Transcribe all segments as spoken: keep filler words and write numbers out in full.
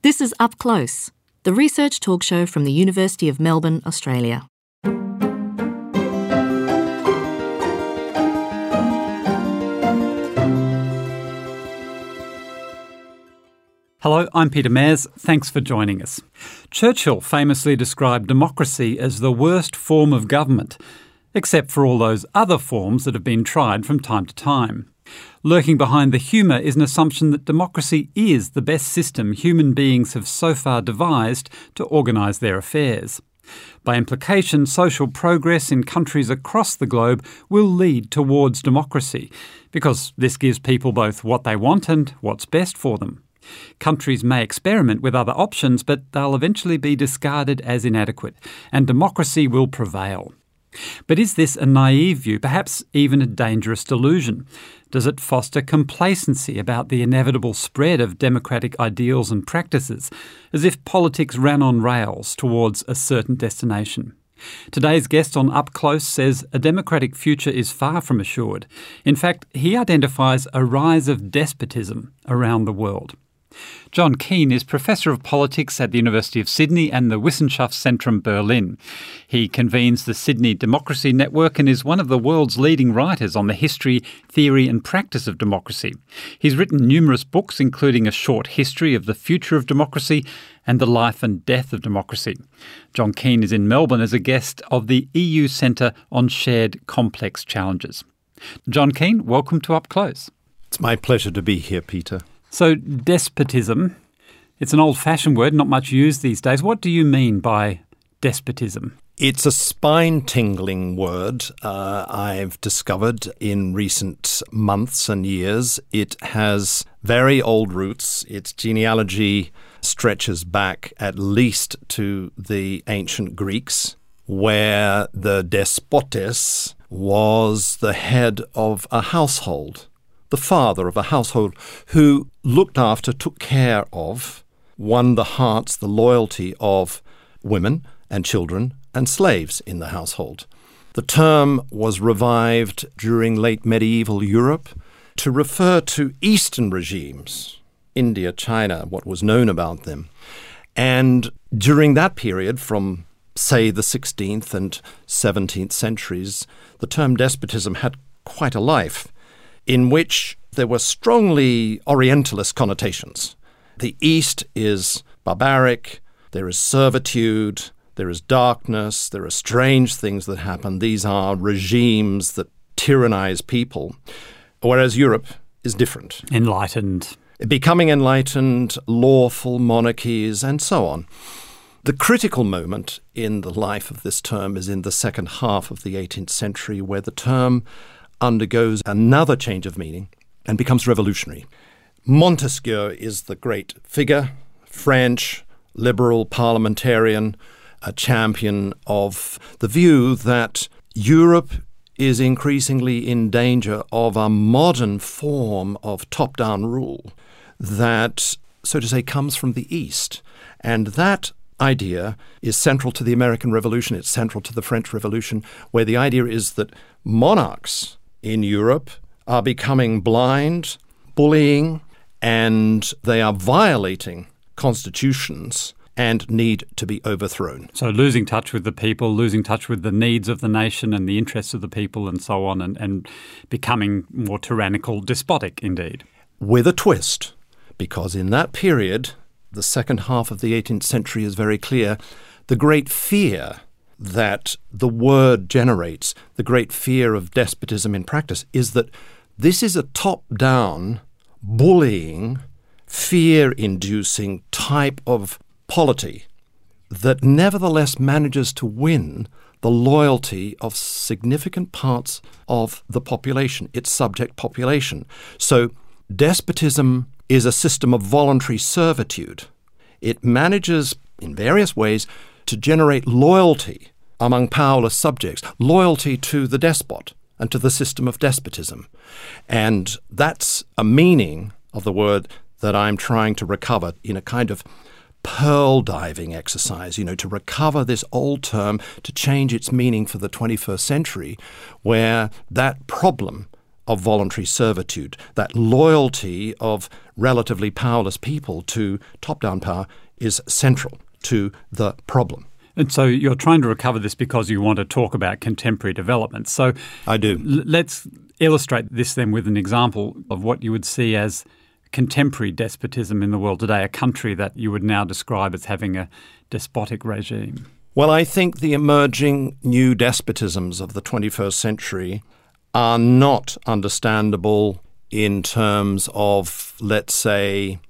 This is Up Close, the research talk show from the University of Melbourne, Australia. Hello, I'm Peter Mares. Thanks for joining us. Churchill famously described democracy as the worst form of government, except for all those other forms that have been tried from time to time. Lurking behind the humour is an assumption that democracy is the best system human beings have so far devised to organise their affairs. By implication, social progress in countries across the globe will lead towards democracy, because this gives people both what they want and what's best for them. Countries may experiment with other options, but they'll eventually be discarded as inadequate, and democracy will prevail. But is this a naive view, perhaps even a dangerous delusion? Does it foster complacency about the inevitable spread of democratic ideals and practices, as if politics ran on rails towards a certain destination? Today's guest on Up Close says a democratic future is far from assured. In fact, he identifies a rise of despotism around the world. John Keane is Professor of Politics at the University of Sydney and the Wissenschaftszentrum Berlin. He convenes the Sydney Democracy Network and is one of the world's leading writers on the history, theory and practice of democracy. He's written numerous books, including A Short History of the Future of Democracy and The Life and Death of Democracy. John Keane is in Melbourne as a guest of the E U Centre on Shared Complex Challenges. John Keane, welcome to Up Close. It's my pleasure to be here, Peter. So, despotism, it's an old-fashioned word, not much used these days. What do you mean by despotism? It's a spine-tingling word uh, I've discovered in recent months and years. It has very old roots. Its genealogy stretches back at least to the ancient Greeks, where the despotes was the head of a household, the father of a household who looked after, took care of, won the hearts, the loyalty of women and children and slaves in the household. The term was revived during late medieval Europe to refer to Eastern regimes, India, China, what was known about them. And during that period, from, say, the sixteenth and seventeenth centuries, the term despotism had quite a life, in which there were strongly Orientalist connotations. The East is barbaric, there is servitude, there is darkness, there are strange things that happen. These are regimes that tyrannize people, whereas Europe is different. Enlightened. Becoming enlightened, lawful monarchies, and so on. The critical moment in the life of this term is in the second half of the eighteenth century, where the term undergoes another change of meaning and becomes revolutionary. Montesquieu is the great figure, French, liberal parliamentarian, a champion of the view that Europe is increasingly in danger of a modern form of top-down rule that, so to say, comes from the East. And that idea is central to the American Revolution. It's central to the French Revolution, where the idea is that monarchs in Europe are becoming blind, bullying, and they are violating constitutions and need to be overthrown. So losing touch with the people, losing touch with the needs of the nation and the interests of the people and so on, and, and becoming more tyrannical, despotic indeed. With a twist, because in that period, the second half of the eighteenth century is very clear, the great fear that the word generates, the great fear of despotism in practice, is that this is a top-down, bullying, fear-inducing type of polity that nevertheless manages to win the loyalty of significant parts of the population, its subject population. So despotism is a system of voluntary servitude. It manages, in various ways, to generate loyalty among powerless subjects, loyalty to the despot and to the system of despotism. And that's a meaning of the word that I'm trying to recover in a kind of pearl diving exercise, you know, to recover this old term, to change its meaning for the twenty-first century, where that problem of voluntary servitude, that loyalty of relatively powerless people to top-down power is central to the problem. And so you're trying to recover this because you want to talk about contemporary developments. So I do. L- let's illustrate this then with an example of what you would see as contemporary despotism in the world today, a country that you would now describe as having a despotic regime. Well, I think the emerging new despotisms of the twenty-first century are not understandable in terms of, let's say,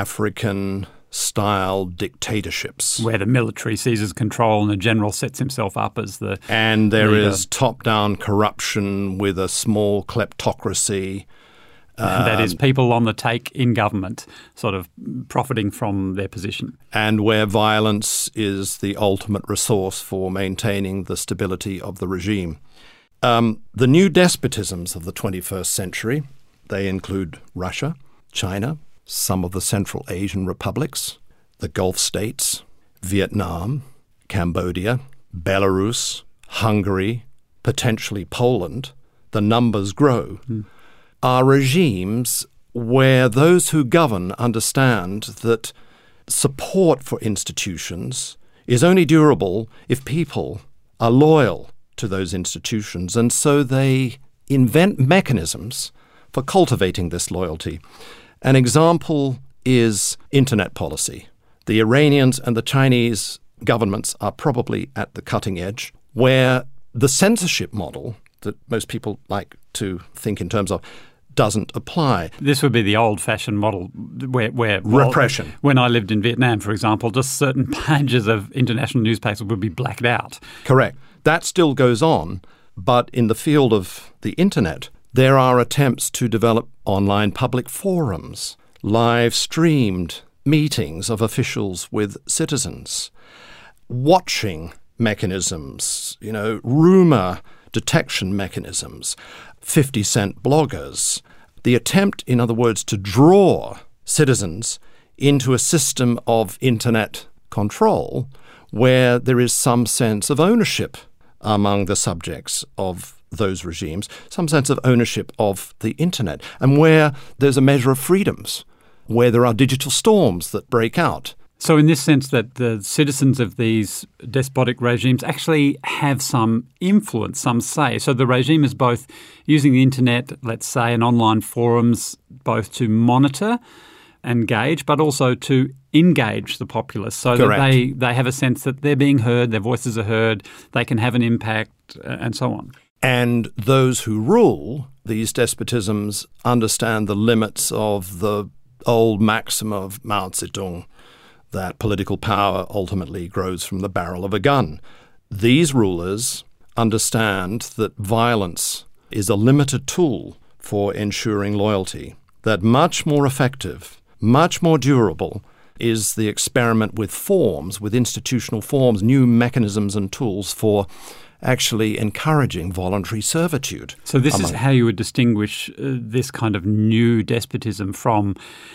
African-style dictatorships. Where the military seizes control and the general sets himself up as the And there leader. is top-down corruption with a small kleptocracy. Um, that is people on the take in government sort of profiting from their position. And where violence is the ultimate resource for maintaining the stability of the regime. Um, the new despotisms of the twenty-first century, they include Russia, China, some of the Central Asian republics, the Gulf states, Vietnam, Cambodia, Belarus, Hungary, potentially Poland. The numbers grow. Mm. Are regimes where those who govern understand that support for institutions is only durable if people are loyal to those institutions, and so they invent mechanisms for cultivating this loyalty. An example is internet policy. The Iranians and the Chinese governments are probably at the cutting edge, where the censorship model that most people like to think in terms of doesn't apply. This would be the old-fashioned model where, where repression. Well, when I lived in Vietnam, for example, just certain pages of international newspapers would be blacked out. Correct. That still goes on, but in the field of the internet, there are attempts to develop online public forums, live-streamed meetings of officials with citizens, watching mechanisms, you know, rumor detection mechanisms, fifty cent bloggers. The attempt, in other words, to draw citizens into a system of internet control where there is some sense of ownership among the subjects of those regimes, some sense of ownership of the internet, and where there's a measure of freedoms, where there are digital storms that break out. So in this sense that the citizens of these despotic regimes actually have some influence, some say. So the regime is both using the internet, let's say, and online forums, both to monitor and gauge, but also to engage the populace so Correct. that they, they have a sense that they're being heard, their voices are heard, they can have an impact, uh, and so on. And those who rule these despotisms understand the limits of the old maxim of Mao Zedong, that political power ultimately grows from the barrel of a gun. These rulers understand that violence is a limited tool for ensuring loyalty, that much more effective, much more durable is the experiment with forms, with institutional forms, new mechanisms and tools for actually encouraging voluntary servitude. So this among- is how you would distinguish uh, this kind of new despotism from,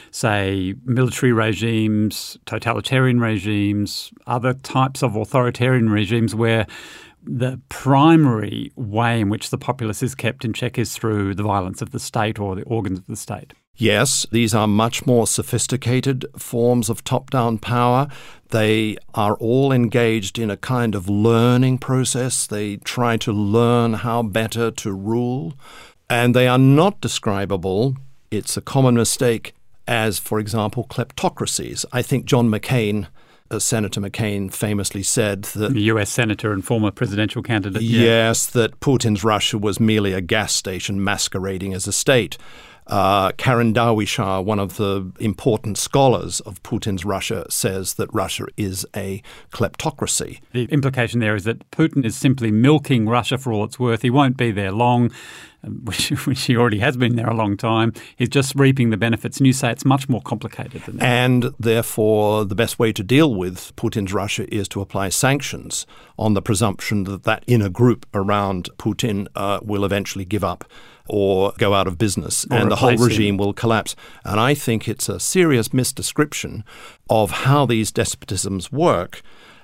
say, military regimes, totalitarian regimes, other types of authoritarian regimes where the primary way in which the populace is kept in check is through the violence of the state or the organs of the state. Yes, these are much more sophisticated forms of top-down power. They are all engaged in a kind of learning process. They try to learn how better to rule. And they are not describable, it's a common mistake, as, for example, kleptocracies. I think John McCain, uh, Senator McCain famously said that— The U S senator and former presidential candidate. Yeah. Yes, that Putin's Russia was merely a gas station masquerading as a state. Uh, Karen Darwishar, one of the important scholars of Putin's Russia, says that Russia is a kleptocracy. The implication there is that Putin is simply milking Russia for all it's worth. He won't be there long, which, which he already has been there a long time. He's just reaping the benefits. And you say it's much more complicated than that. And therefore, the best way to deal with Putin's Russia is to apply sanctions on the presumption that that inner group around Putin uh, will eventually give up or go out of business, or and the whole replace him. regime will collapse. And I think it's a serious misdescription of how these despotisms work.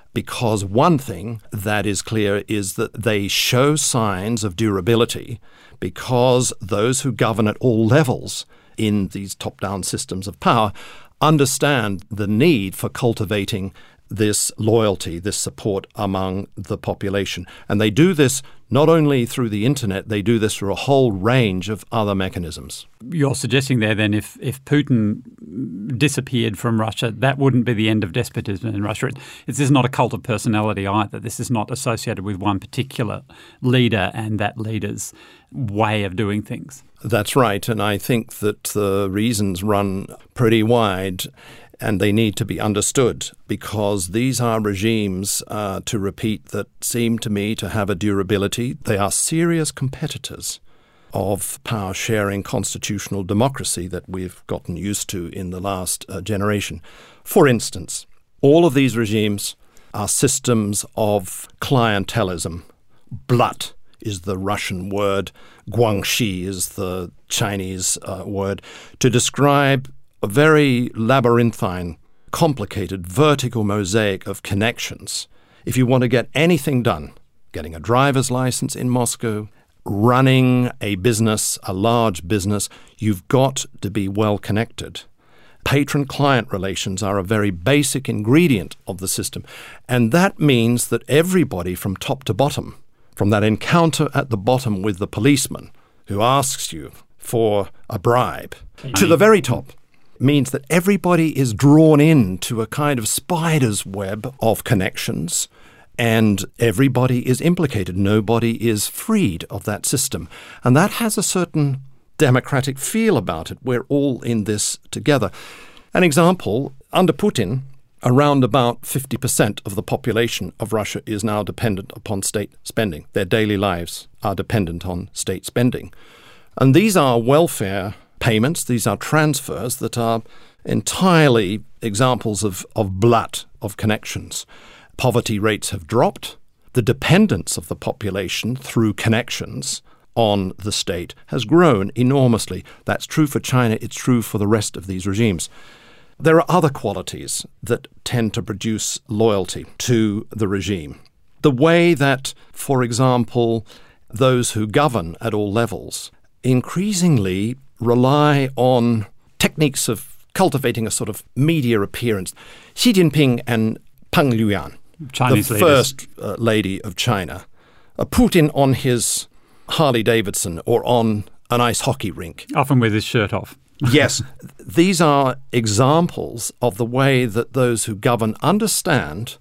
because one thing that is clear is that they show signs of durability because those who govern at all levels in these top-down systems of power understand the need for cultivating this loyalty, this support among the population. And they do this not only through the internet, they do this through a whole range of other mechanisms. You're suggesting there then if, if Putin disappeared from Russia, that wouldn't be the end of despotism in Russia. It, this is not a cult of personality either. This is not associated with one particular leader and that leader's way of doing things. That's right. And I think that the reasons run pretty wide. And they need to be understood because these are regimes, uh, to repeat, that seem to me to have a durability. They are serious competitors of power-sharing constitutional democracy that we've gotten used to in the last uh, generation. For instance, all of these regimes are systems of clientelism. Blut is the Russian word. Guangxi is the Chinese uh, word to describe a very labyrinthine, complicated, vertical mosaic of connections. If you want to get anything done, getting a driver's license in Moscow, running a business, a large business, you've got to be well connected. Patron-client relations are a very basic ingredient of the system. And that means that everybody from top to bottom, from that encounter at the bottom with the policeman who asks you for a bribe, to the very top, means that everybody is drawn into a kind of spider's web of connections and everybody is implicated. Nobody is freed of that system. And that has a certain democratic feel about it. We're all in this together. An example, under Putin, around about fifty percent of the population of Russia is now dependent upon state spending. Their daily lives are dependent on state spending. And these are welfare payments, these are transfers that are entirely examples of, of blut, of connections. Poverty rates have dropped. The dependence of the population through connections on the state has grown enormously. That's true for China. It's true for the rest of these regimes. There are other qualities that tend to produce loyalty to the regime. The way that, for example, those who govern at all levels increasingly rely on techniques of cultivating a sort of media appearance. Xi Jinping and Peng Liyuan, Chinese the leaders. first uh, lady of China, uh, Putin on his Harley Davidson or on an ice hockey rink. Often with his shirt off. Yes, these are examples of the way that those who govern understand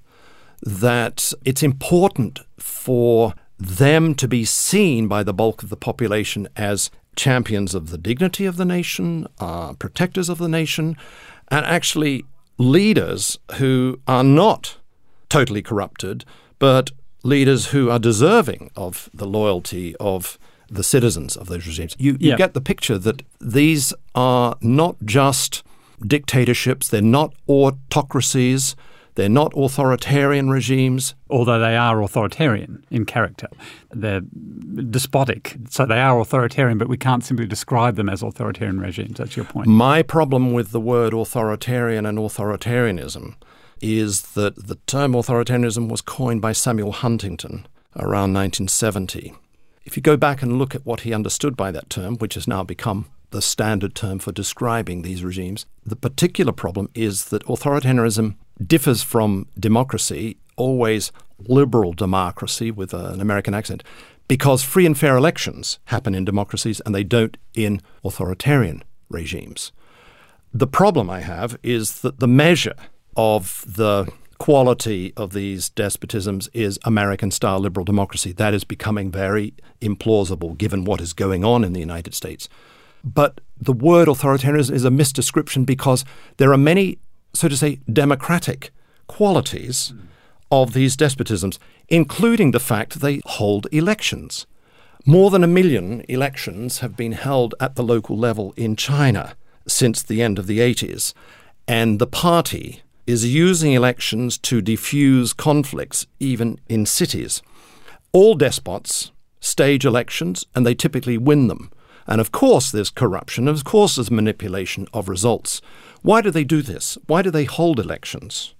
that it's important for them to be seen by the bulk of the population as champions of the dignity of the nation, uh, protectors of the nation, and actually leaders who are not totally corrupted, but leaders who are deserving of the loyalty of the citizens of those regimes. You, you Yeah. get the picture that these are not just dictatorships, they're not autocracies, they're not authoritarian regimes. Although they are authoritarian in character. They're despotic. So they are authoritarian, but we can't simply describe them as authoritarian regimes. That's your point. My problem with the word authoritarian and authoritarianism is that the term authoritarianism was coined by Samuel Huntington around nineteen seventy. If you go back and look at what he understood by that term, which has now become the standard term for describing these regimes, the particular problem is that authoritarianism differs from democracy, always liberal democracy with an American accent, because free and fair elections happen in democracies and they don't in authoritarian regimes. The problem I have is that the measure of the quality of these despotisms is American-style liberal democracy. That is becoming very implausible given what is going on in the United States. But the word authoritarianism is a misdescription because there are many, so to say, democratic qualities mm. of these despotisms, including the fact they hold elections. More than a million elections have been held at the local level in China since the end of the eighties, and the party is using elections to diffuse conflicts even in cities. All despots stage elections and they typically win them. And of course there's corruption, of course there's manipulation of results. Why do they do this? Why do they hold elections?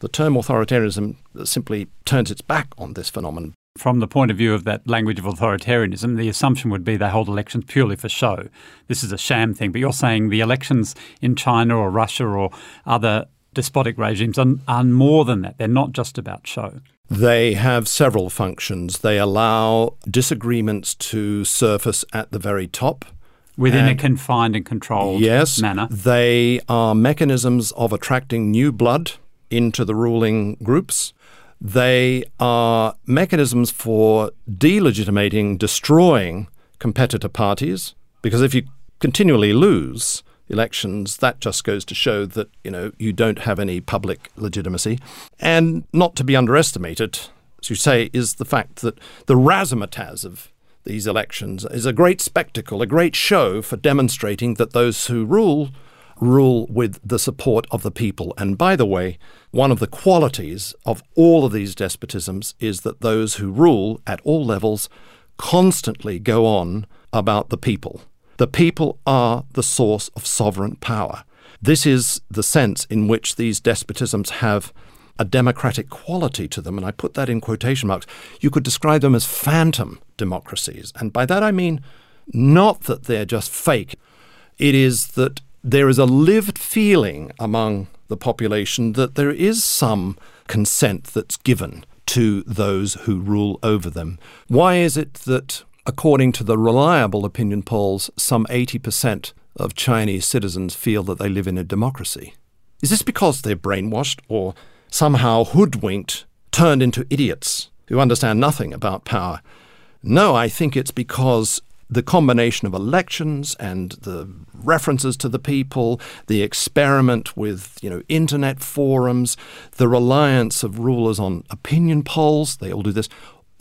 The term authoritarianism simply turns its back on this phenomenon. From the point of view of that language of authoritarianism, the assumption would be they hold elections purely for show. This is a sham thing. But you're saying the elections in China or Russia or other despotic regimes are, are more than that. They're not just about show. They have several functions. They allow disagreements to surface at the very top. Within and a confined and controlled yes, manner. They are mechanisms of attracting new blood into the ruling groups. They are mechanisms for delegitimating, destroying competitor parties, because if you continually lose elections, that just goes to show that, you know, you don't have any public legitimacy. And not to be underestimated, as you say, is the fact that the razzmatazz of these elections is a great spectacle, a great show for demonstrating that those who rule rule with the support of the people. And by the way, one of the qualities of all of these despotisms is that those who rule at all levels constantly go on about the people. The people are the source of sovereign power. This is the sense in which these despotisms have a democratic quality to them, and I put that in quotation marks. You could describe them as phantom democracies. And by that I mean not that they're just fake. It is that there is a lived feeling among the population that there is some consent that's given to those who rule over them. Why is it that, according to the reliable opinion polls, some eighty percent of Chinese citizens feel that they live in a democracy? Is this because they're brainwashed or somehow hoodwinked, turned into idiots who understand nothing about power? No, I think it's because the combination of elections and the references to the people, the experiment with, you know, internet forums, the reliance of rulers on opinion polls, they all do this,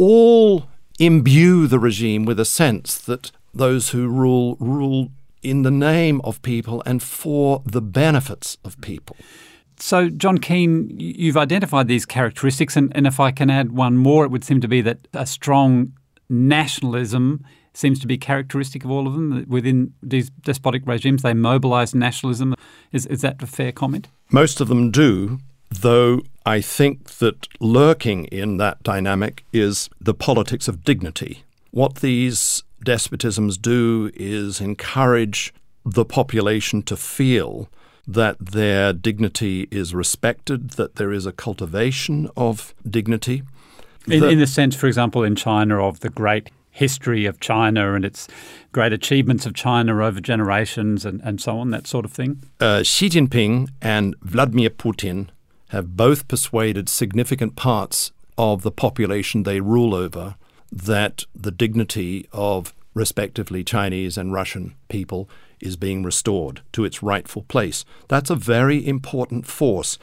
all imbue the regime with a sense that those who rule, rule in the name of people and for the benefits of people. So, John Keane, you've identified these characteristics, and, and if I can add one more, it would seem to be that a strong nationalism seems to be characteristic of all of them. Within these despotic regimes, they mobilise nationalism. Is, is that a fair comment? Most of them do, though I think that lurking in that dynamic is the politics of dignity. What these despotisms do is encourage the population to feel that their dignity is respected, that there is a cultivation of dignity. In, that, in the sense, for example, in China of the great history of China and its great achievements of China over generations and, and so on, that sort of thing? Uh, Xi Jinping and Vladimir Putin have both persuaded significant parts of the population they rule over that the dignity of respectively Chinese and Russian people is being restored to its rightful place. That's a very important force.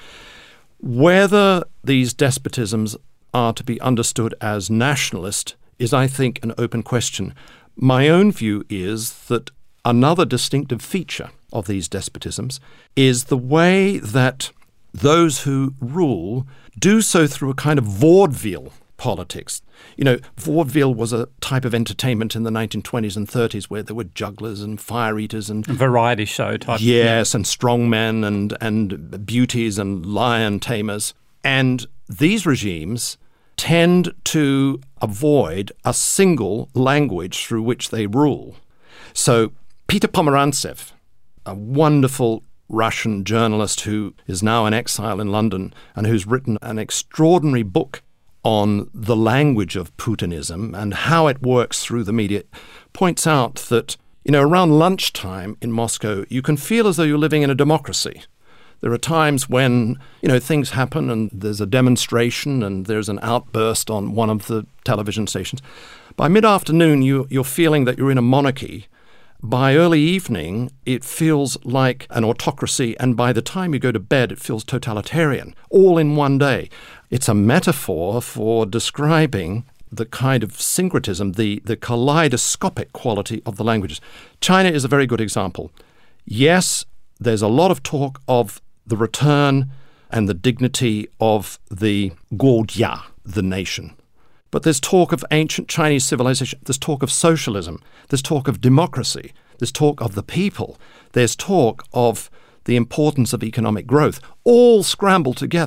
Whether these despotisms are to be understood as nationalist is, I think, an open question. My own view is that another distinctive feature of these despotisms is the way that those who rule do so through a kind of vaudeville politics. You know, vaudeville was a type of entertainment in the nineteen twenties and thirties where there were jugglers and fire eaters and... A variety show type. Yes, and strongmen and, and beauties and lion tamers. And these regimes tend to avoid a single language through which they rule. So Peter Pomerantsev, a wonderful Russian journalist who is now in exile in London and who's written an extraordinary book on the language of Putinism and how it works through the media, points out that, you know, around lunchtime in Moscow, you can feel as though you're living in a democracy. There are times when, you know, things happen and there's a demonstration and there's an outburst on one of the television stations. By mid-afternoon, you, you're feeling that you're in a monarchy. By early evening, it feels like an autocracy, and by the time you go to bed, it feels totalitarian, all in one day. It's a metaphor for describing the kind of syncretism, the, the kaleidoscopic quality of the languages. China is a very good example. Yes, there's a lot of talk of the return and the dignity of the Guojia, the nation. But there's talk of ancient Chinese civilization. There's talk of socialism. There's talk of democracy. There's talk of the people. There's talk of the importance of economic growth, all scrambled together.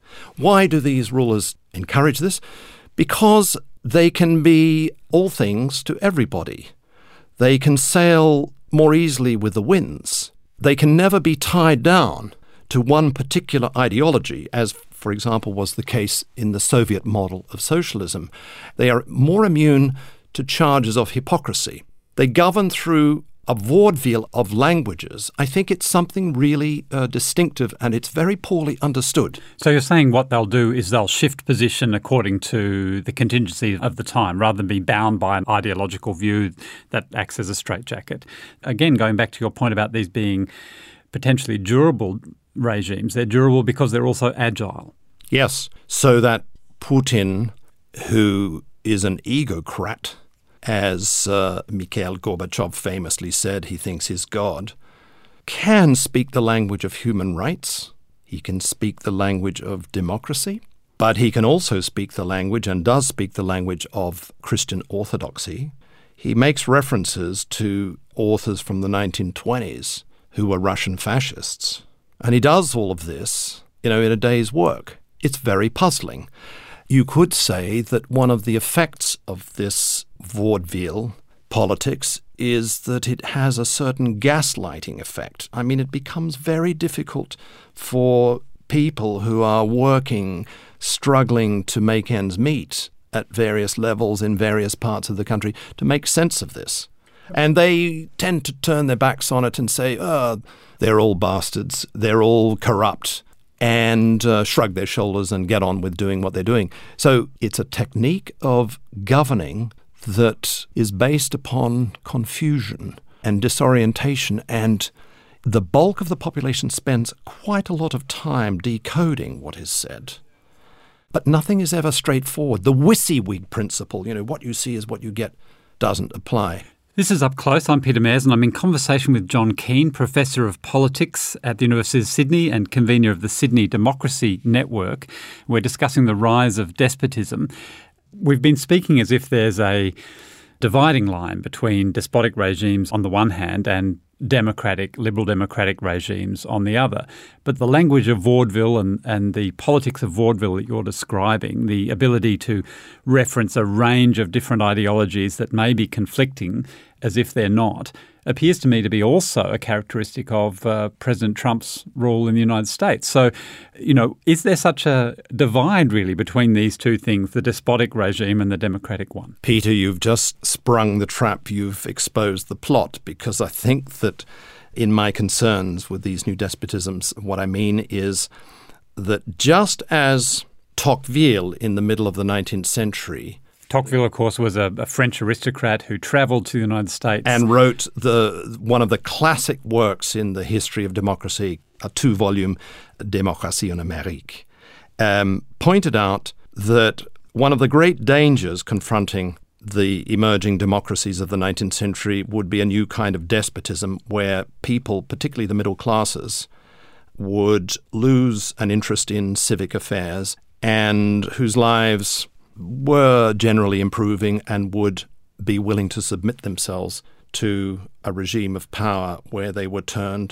Why do these rulers encourage this? Because they can be all things to everybody. They can sail more easily with the winds. They can never be tied down to one particular ideology, as, for example, was the case in the Soviet model of socialism. They are more immune to charges of hypocrisy. They govern through a vaudeville of languages. I think it's something really uh, distinctive, and it's very poorly understood. So you're saying what they'll do is they'll shift position according to the contingency of the time, rather than be bound by an ideological view that acts as a straitjacket. Again, going back to your point about these being potentially durable regimes, they're durable because they're also agile. Yes, so that Putin, who is an egocrat, as uh, Mikhail Gorbachev famously said, he thinks he's God, can speak the language of human rights. He can speak the language of democracy, but he can also speak the language, and does speak the language, of Christian orthodoxy. He makes references to authors from the nineteen twenties who were Russian fascists. And he does all of this, you know, in a day's work. It's very puzzling. You could say that one of the effects of this vaudeville politics is that it has a certain gaslighting effect. I mean, it becomes very difficult for people who are working, struggling to make ends meet at various levels in various parts of the country, to make sense of this. And they tend to turn their backs on it and say, oh, they're all bastards, they're all corrupt, and uh, shrug their shoulders and get on with doing what they're doing. So it's a technique of governing that is based upon confusion and disorientation, and the bulk of the population spends quite a lot of time decoding what is said. But nothing is ever straightforward. The WYSIWYG principle, you know, what you see is what you get, doesn't apply. This is Up Close. I'm Peter Mares, and I'm in conversation with John Keane, Professor of Politics at the University of Sydney and convener of the Sydney Democracy Network. We're discussing the rise of despotism. We've been speaking as if there's a dividing line between despotic regimes on the one hand and democratic, liberal democratic regimes on the other. But the language of vaudeville and, and the politics of vaudeville that you're describing, the ability to reference a range of different ideologies that may be conflicting as if they're not, appears to me to be also a characteristic of uh, President Trump's rule in the United States. So, you know, is there such a divide really between these two things, the despotic regime and the democratic one? Peter, you've just sprung the trap. You've exposed the plot, because I think that in my concerns with these new despotisms, what I mean is that just as Tocqueville in the middle of the nineteenth century Tocqueville, of course, was a, a French aristocrat who travelled to the United States and wrote the one of the classic works in the history of democracy, a two-volume Démocratie en Amérique, um, pointed out that one of the great dangers confronting the emerging democracies of the nineteenth century would be a new kind of despotism where people, particularly the middle classes, would lose an interest in civic affairs and whose lives were generally improving and would be willing to submit themselves to a regime of power where they were turned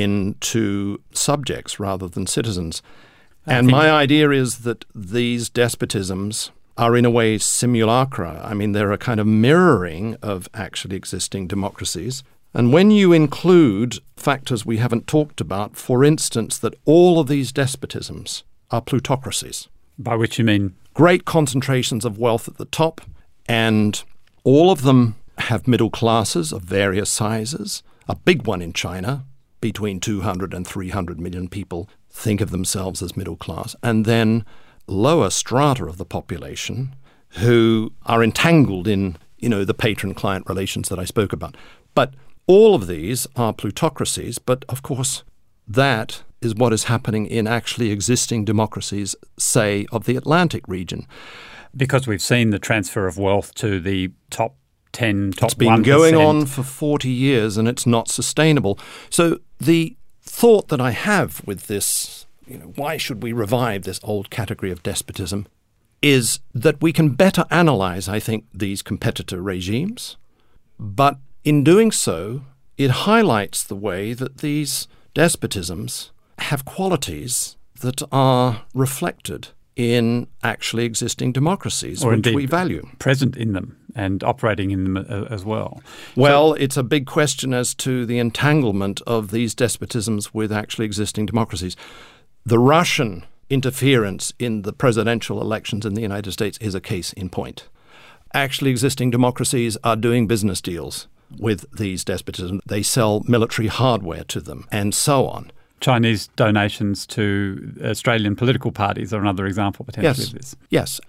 into subjects rather than citizens. And my idea is that these despotisms are in a way simulacra. I mean, they're a kind of mirroring of actually existing democracies. And when you include factors we haven't talked about, for instance, that all of these despotisms are plutocracies. By which you mean? Great concentrations of wealth at the top, and all of them have middle classes of various sizes. A big one in China, between two hundred and three hundred million people think of themselves as middle class, and then lower strata of the population who are entangled in, you know, the patron-client relations that I spoke about. But all of these are plutocracies, but of course that is what is happening in actually existing democracies, say, of the Atlantic region. Because we've seen the transfer of wealth to the top ten, top It's been one percent. going on for forty years and it's not sustainable. So the thought that I have with this, you know, why should we revive this old category of despotism, is that we can better analyze, I think, these competitor regimes. But in doing so, it highlights the way that these despotisms have qualities that are reflected in actually existing democracies, or which indeed we value. Present in them and operating in them as well. Well, so, it's a big question as to the entanglement of these despotisms with actually existing democracies. The Russian interference in the presidential elections in the United States is a case in point. Actually existing democracies are doing business deals with these despotisms. They sell military hardware to them and so on. Chinese donations to Australian political parties are another example potentially yes. of this. Yes.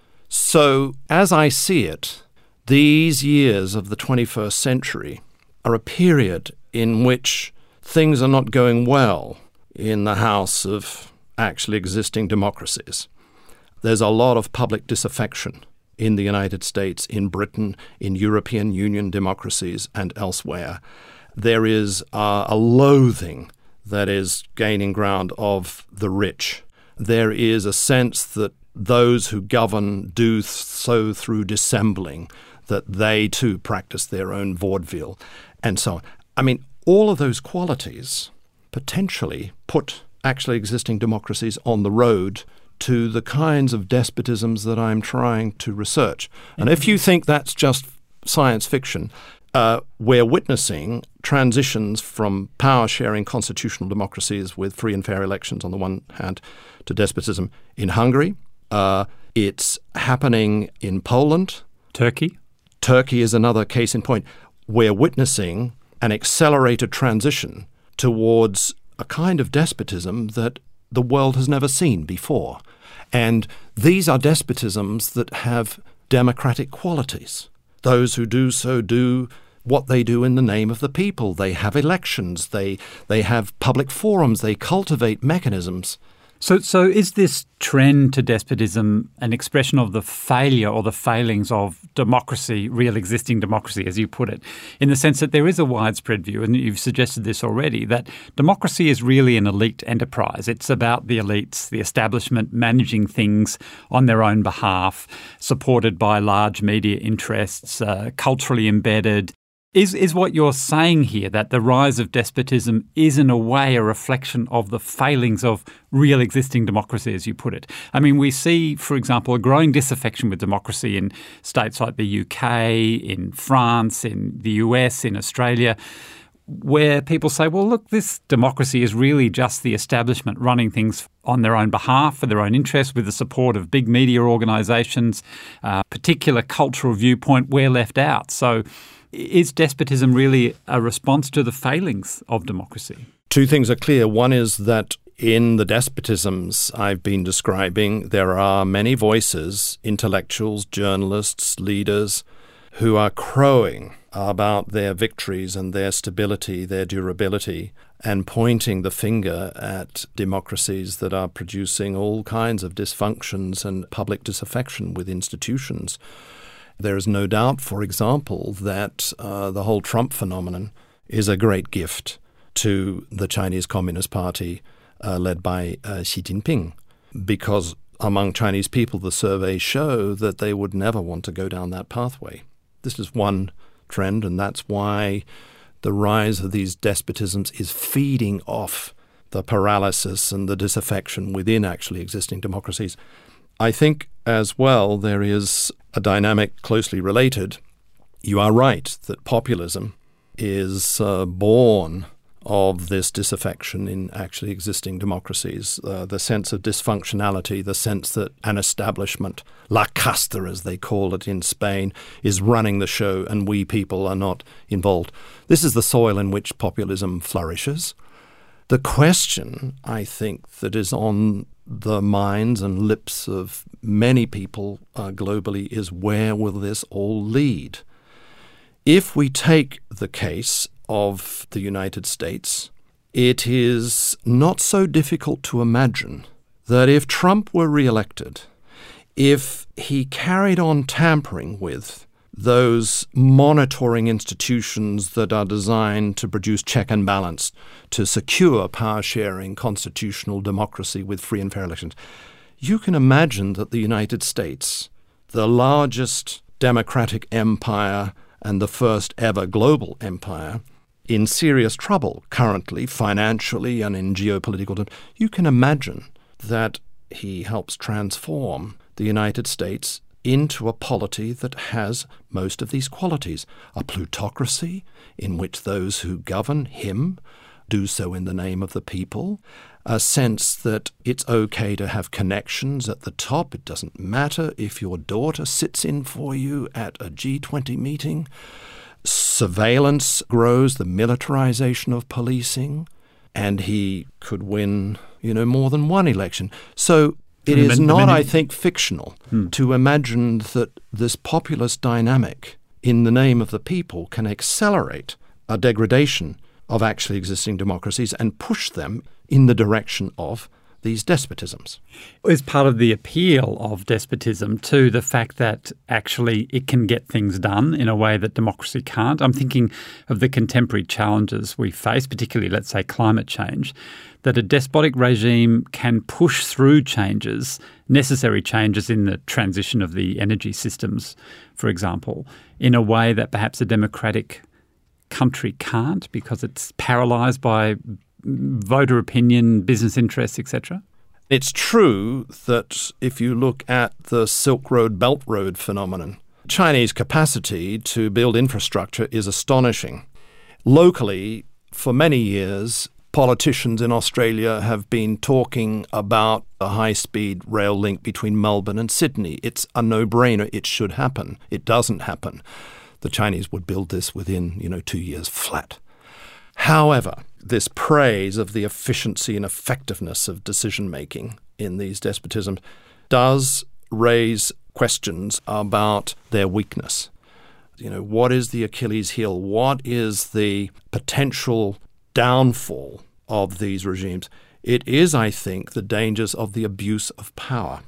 So as I see it, these years of the twenty-first century are a period in which things are not going well in the house of actually existing democracies. There's a lot of public disaffection in the United States, in Britain, in European Union democracies and elsewhere. There is uh, a loathing that is gaining ground of the rich. There is a sense that those who govern do so through dissembling, that they too practice their own vaudeville, and so on. I mean, all of those qualities potentially put actually existing democracies on the road to the kinds of despotisms that I'm trying to research. And if you think that's just science fiction, uh, we're witnessing transitions from power-sharing constitutional democracies with free and fair elections on the one hand to despotism in Hungary. Uh, it's happening in Poland. Turkey. Turkey is another case in point. We're witnessing an accelerated transition towards a kind of despotism that the world has never seen before. And these are despotisms that have democratic qualities. Those who do so do what they do in the name of the people. They have elections. They they have public forums. They cultivate mechanisms. So, so is this trend to despotism an expression of the failure or the failings of democracy, real existing democracy, as you put it, in the sense that there is a widespread view, and you've suggested this already, that democracy is really an elite enterprise. It's about the elites, the establishment managing things on their own behalf, supported by large media interests, uh, culturally embedded. Is is what you're saying here that the rise of despotism is in a way a reflection of the failings of real existing democracy, as you put it? I mean, we see, for example, a growing disaffection with democracy in states like the U K, in France, in the U S, in Australia, where people say, well, look, this democracy is really just the establishment running things on their own behalf, for their own interests, with the support of big media organisations, uh, particular cultural viewpoint, we're left out. So is despotism really a response to the failings of democracy? Two things are clear. One is that in the despotisms I've been describing, there are many voices, intellectuals, journalists, leaders, who are crowing about their victories and their stability, their durability, and pointing the finger at democracies that are producing all kinds of dysfunctions and public disaffection with institutions. There is no doubt, for example, that uh, the whole Trump phenomenon is a great gift to the Chinese Communist Party uh, led by uh, Xi Jinping, because among Chinese people, the surveys show that they would never want to go down that pathway. This is one trend, and that's why the rise of these despotisms is feeding off the paralysis and the disaffection within actually existing democracies. I think as well there is a dynamic closely related. You are right that populism is uh, born of this disaffection in actually existing democracies, uh, the sense of dysfunctionality, the sense that an establishment, la casta as they call it in Spain, is running the show and we people are not involved. This is the soil in which populism flourishes. The question, I think, that is on the minds and lips of many people uh, globally is, where will this all lead? If we take the case of the United States, it is not so difficult to imagine that if Trump were re-elected, if he carried on tampering with those monitoring institutions that are designed to produce check and balance, to secure power-sharing constitutional democracy with free and fair elections, you can imagine that the United States, the largest democratic empire and the first ever global empire, in serious trouble currently, financially and in geopolitical terms. You can imagine that he helps transform the United States into a polity that has most of these qualities. A plutocracy in which those who govern him do so in the name of the people. A sense that it's okay to have connections at the top. It doesn't matter if your daughter sits in for you at a G twenty meeting. Surveillance grows, the militarization of policing, and he could win, you know, more than one election. So it is many, not, many, I think, fictional hmm. to imagine that this populist dynamic in the name of the people can accelerate a degradation of actually existing democracies and push them in the direction of these despotisms. Is part of the appeal of despotism to the fact that actually it can get things done in a way that democracy can't? I'm thinking of the contemporary challenges we face, particularly, let's say, climate change, that a despotic regime can push through changes, necessary changes in the transition of the energy systems, for example, in a way that perhaps a democratic country can't because it's paralysed by voter opinion, business interests, et cetera? It's true that if you look at the Silk Road, Belt Road phenomenon, Chinese capacity to build infrastructure is astonishing. Locally, for many years, politicians in Australia have been talking about a high-speed rail link between Melbourne and Sydney. It's a no-brainer. It should happen. It doesn't happen. The Chinese would build this within, you know, two years flat. However, this praise of the efficiency and effectiveness of decision-making in these despotisms does raise questions about their weakness. You know, what is the Achilles heel? What is the potential downfall of these regimes? It is, I think, the dangers of the abuse of power.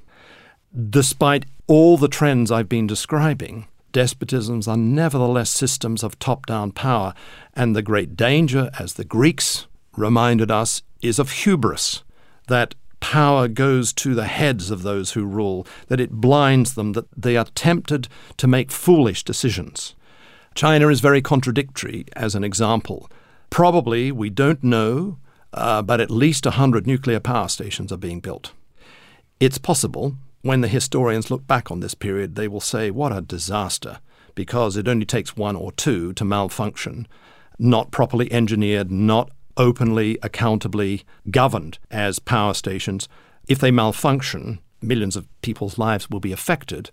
Despite all the trends I've been describing, despotisms are nevertheless systems of top-down power, and the great danger, as the Greeks reminded us, is of hubris, that power goes to the heads of those who rule, that it blinds them, that they are tempted to make foolish decisions. China is very contradictory, as an example. Probably, we don't know, uh, but at least one hundred nuclear power stations are being built. It's possible. When the historians look back on this period, they will say, what a disaster, because it only takes one or two to malfunction, not properly engineered, not openly, accountably governed as power stations. If they malfunction, millions of people's lives will be affected.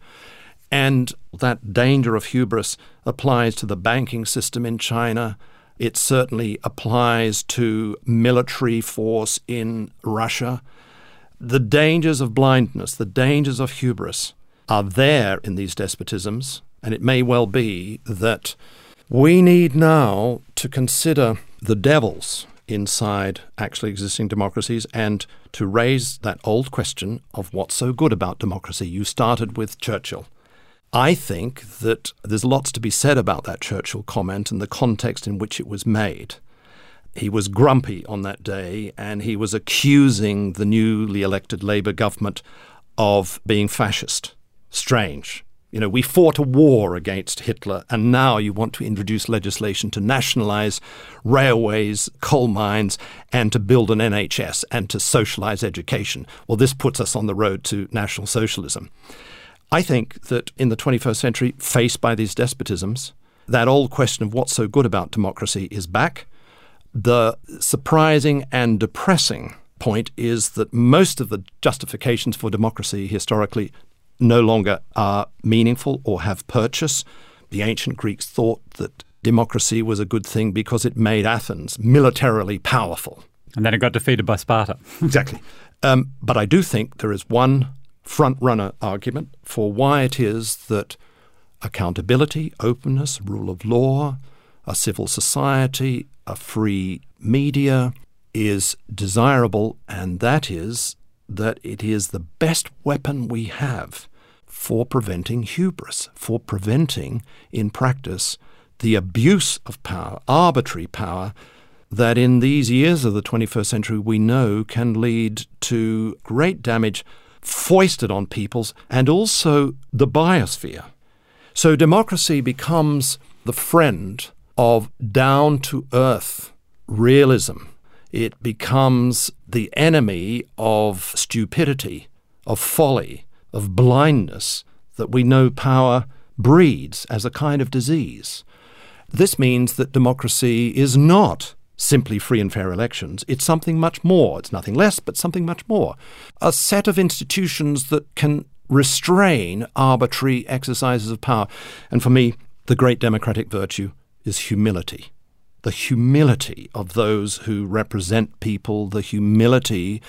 And that danger of hubris applies to the banking system in China. It certainly applies to military force in Russia. The dangers of blindness, the dangers of hubris are there in these despotisms, and it may well be that we need now to consider the devils inside actually existing democracies and to raise that old question of what's so good about democracy. You started with Churchill. I think that there's lots to be said about that Churchill comment and the context in which it was made. He was grumpy on that day, and he was accusing the newly elected Labour government of being fascist. Strange. You know, we fought a war against Hitler, and now you want to introduce legislation to nationalise railways, coal mines, and to build an N H S and to socialise education. Well, this puts us on the road to National Socialism. I think that in the twenty-first century, faced by these despotisms, that old question of what's so good about democracy is back. The surprising and depressing point is that most of the justifications for democracy historically no longer are meaningful or have purchase. The ancient Greeks thought that democracy was a good thing because it made Athens militarily powerful. And then it got defeated by Sparta. Exactly. Um, but I do think there is one front-runner argument for why it is that accountability, openness, rule of law, a civil society, a free media is desirable, and that is that it is the best weapon we have for preventing hubris, for preventing, in practice, the abuse of power, arbitrary power, that in these years of the twenty-first century we know can lead to great damage foisted on peoples and also the biosphere. So democracy becomes the friend of down-to-earth realism. It becomes the enemy of stupidity, of folly, of blindness that we know power breeds as a kind of disease. This means that democracy is not simply free and fair elections. It's something much more. It's nothing less, but something much more. A set of institutions that can restrain arbitrary exercises of power. And for me, the great democratic virtue is humility. The humility of those who represent people, the humility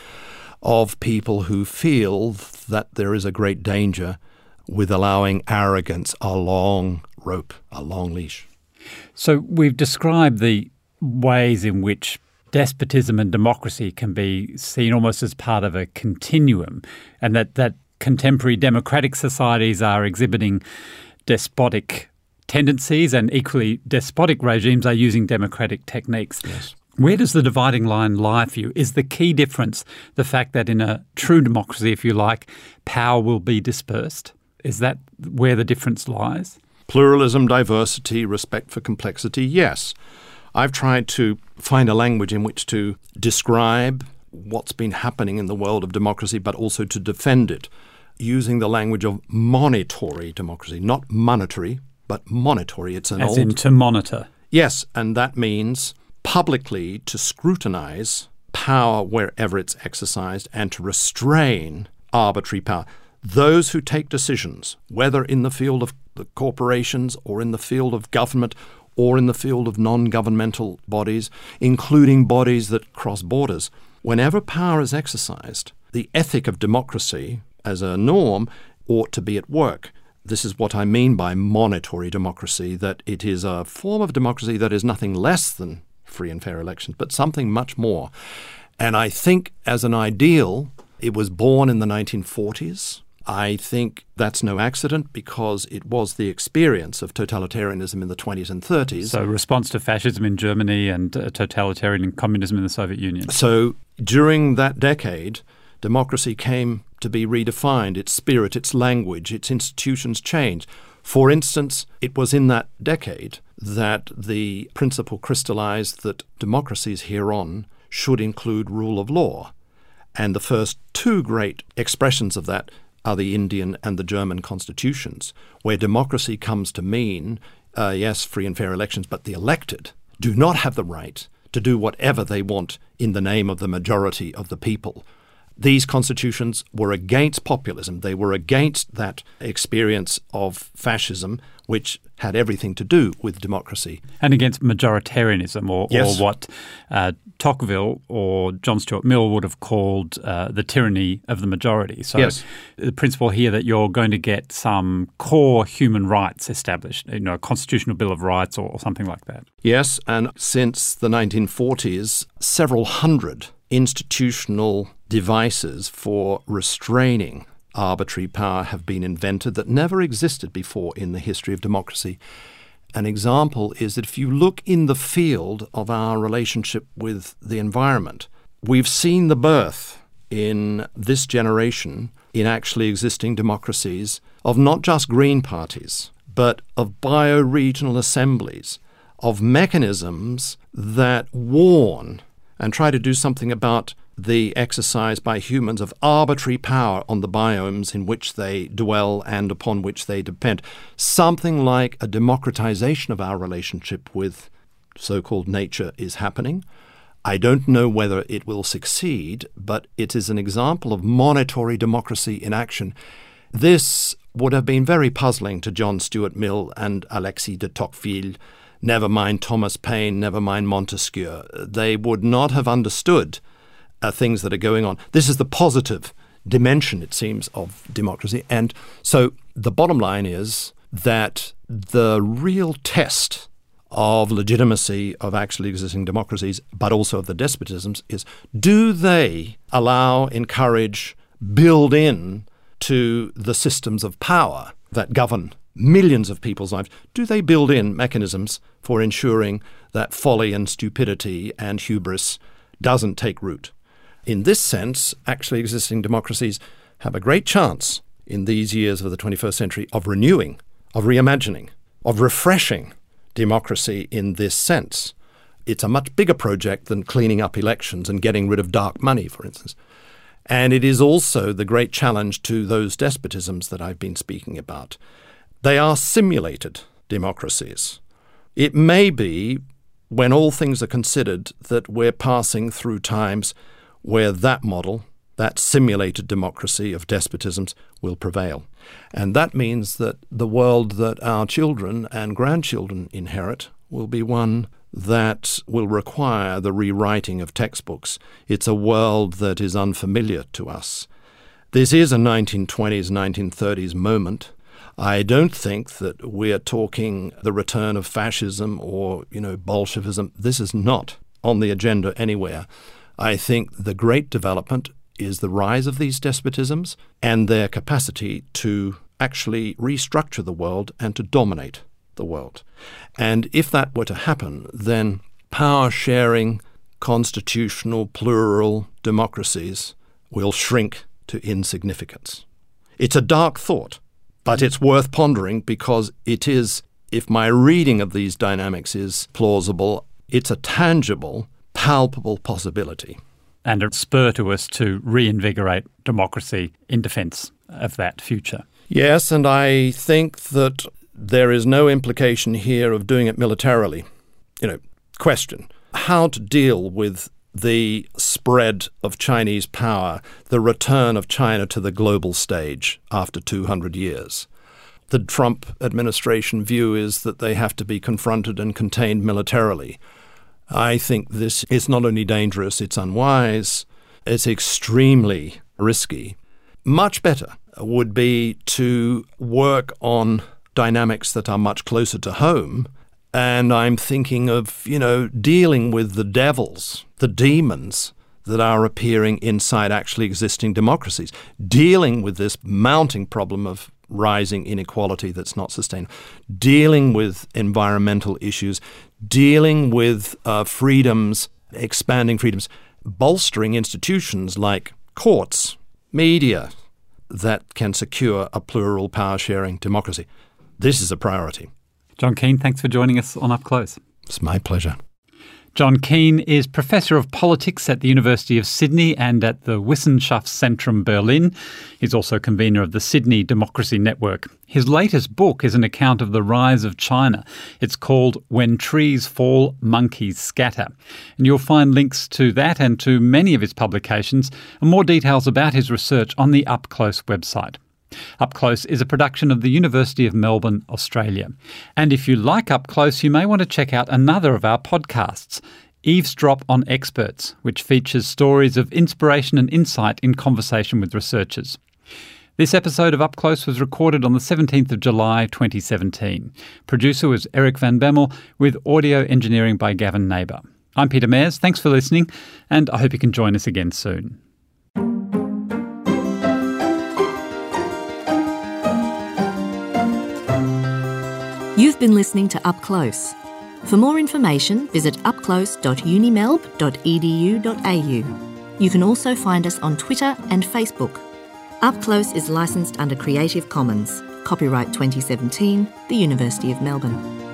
of people who feel that there is a great danger with allowing arrogance a long rope, a long leash. So we've described the ways in which despotism and democracy can be seen almost as part of a continuum, and that, that contemporary democratic societies are exhibiting despotic tendencies and equally despotic regimes are using democratic techniques. Yes. Where does the dividing line lie for you? Is the key difference the fact that in a true democracy, if you like, power will be dispersed? Is that where the difference lies? Pluralism, diversity, respect for complexity, yes. I've tried to find a language in which to describe what's been happening in the world of democracy, but also to defend it, using the language of monitory democracy, not monetary, but monitory. It's an As old... in to monitor. Yes, and that means publicly to scrutinize power wherever it's exercised and to restrain arbitrary power. Those who take decisions, whether in the field of the corporations or in the field of government or in the field of non-governmental bodies, including bodies that cross borders, whenever power is exercised, the ethic of democracy as a norm ought to be at work. This is what I mean by monitory democracy, that it is a form of democracy that is nothing less than free and fair elections, but something much more. And I think as an ideal, it was born in the nineteen forties. I think that's no accident because it was the experience of totalitarianism in the twenties and thirties. So response to fascism in Germany and uh, totalitarian communism in the Soviet Union. So during that decade, democracy came to be redefined, its spirit, its language, its institutions changed. For instance, it was in that decade that the principle crystallized that democracies hereon should include rule of law. And the first two great expressions of that are the Indian and the German constitutions, where democracy comes to mean, uh, yes, free and fair elections, but the elected do not have the right to do whatever they want in the name of the majority of the people. These constitutions were against populism. They were against that experience of fascism, which had everything to do with democracy. And against majoritarianism, or, Yes. or what uh, Tocqueville or John Stuart Mill would have called uh, the tyranny of the majority. So Yes. the principle here that you're going to get some core human rights established, you know, a constitutional bill of rights or, or something like that. Yes, and since the nineteen forties, several hundred institutional devices for restraining arbitrary power have been invented that never existed before in the history of democracy. An example is that if you look in the field of our relationship with the environment, we've seen the birth in this generation, in actually existing democracies, of not just green parties, but of bioregional assemblies, of mechanisms that warn and try to do something about the exercise by humans of arbitrary power on the biomes in which they dwell and upon which they depend. Something like a democratization of our relationship with so-called nature is happening. I don't know whether it will succeed, but it is an example of monitory democracy in action. This would have been very puzzling to John Stuart Mill and Alexis de Tocqueville, never mind Thomas Paine, never mind Montesquieu. They would not have understood uh, things that are going on. This is the positive dimension, it seems, of democracy. And so the bottom line is that the real test of legitimacy of actually existing democracies, but also of the despotisms, is do they allow, encourage, build in to the systems of power that govern millions of people's lives, do they build in mechanisms for ensuring that folly and stupidity and hubris doesn't take root? In this sense, actually existing democracies have a great chance in these years of the twenty-first century of renewing, of reimagining, of refreshing democracy in this sense. It's a much bigger project than cleaning up elections and getting rid of dark money, for instance. And it is also the great challenge to those despotisms that I've been speaking about. They are simulated democracies. It may be, when all things are considered, that we're passing through times where that model, that simulated democracy of despotisms, will prevail. And that means that the world that our children and grandchildren inherit will be one that will require the rewriting of textbooks. It's a world that is unfamiliar to us. This is a nineteen twenties, nineteen thirties moment. I don't think that we're talking the return of fascism or, you know, Bolshevism. This is not on the agenda anywhere. I think the great development is the rise of these despotisms and their capacity to actually restructure the world and to dominate the world. And if that were to happen, then power-sharing, constitutional, plural democracies will shrink to insignificance. It's a dark thought, but it's worth pondering because it is, if my reading of these dynamics is plausible, it's a tangible, palpable possibility. And a spur to us to reinvigorate democracy in defence of that future. Yes, and I think that there is no implication here of doing it militarily. You know, question, how to deal with the spread of Chinese power, the return of China to the global stage after two hundred years. The Trump administration view is that they have to be confronted and contained militarily. I think this is not only dangerous, it's unwise, it's extremely risky. Much better would be to work on dynamics that are much closer to home. And I'm thinking of, you know, dealing with the devils, the demons that are appearing inside actually existing democracies, dealing with this mounting problem of rising inequality that's not sustainable, dealing with environmental issues, dealing with uh, freedoms, expanding freedoms, bolstering institutions like courts, media, that can secure a plural power-sharing democracy. This is a priority. John Keane, thanks for joining us on Up Close. It's my pleasure. John Keane is Professor of Politics at the University of Sydney and at the Wissenschaftszentrum Berlin. He's also convener of the Sydney Democracy Network. His latest book is an account of the rise of China. It's called When Trees Fall, Monkeys Scatter. And you'll find links to that and to many of his publications and more details about his research on the Up Close website. Up Close is a production of the University of Melbourne, Australia. And if you like Up Close, you may want to check out another of our podcasts, Eavesdrop on Experts, which features stories of inspiration and insight in conversation with researchers. This episode of Up Close was recorded on the seventeenth of July twenty seventeen. Producer was Eric Van Bemmel, with audio engineering by Gavin Neighbour. I'm Peter Mayers. Thanks for listening, and I hope you can join us again soon. You've been listening to Up Close. For more information, visit upclose dot unimelb dot e d u dot a u. You can also find us on Twitter and Facebook. Up Close is licensed under Creative Commons. Copyright twenty seventeen, the University of Melbourne.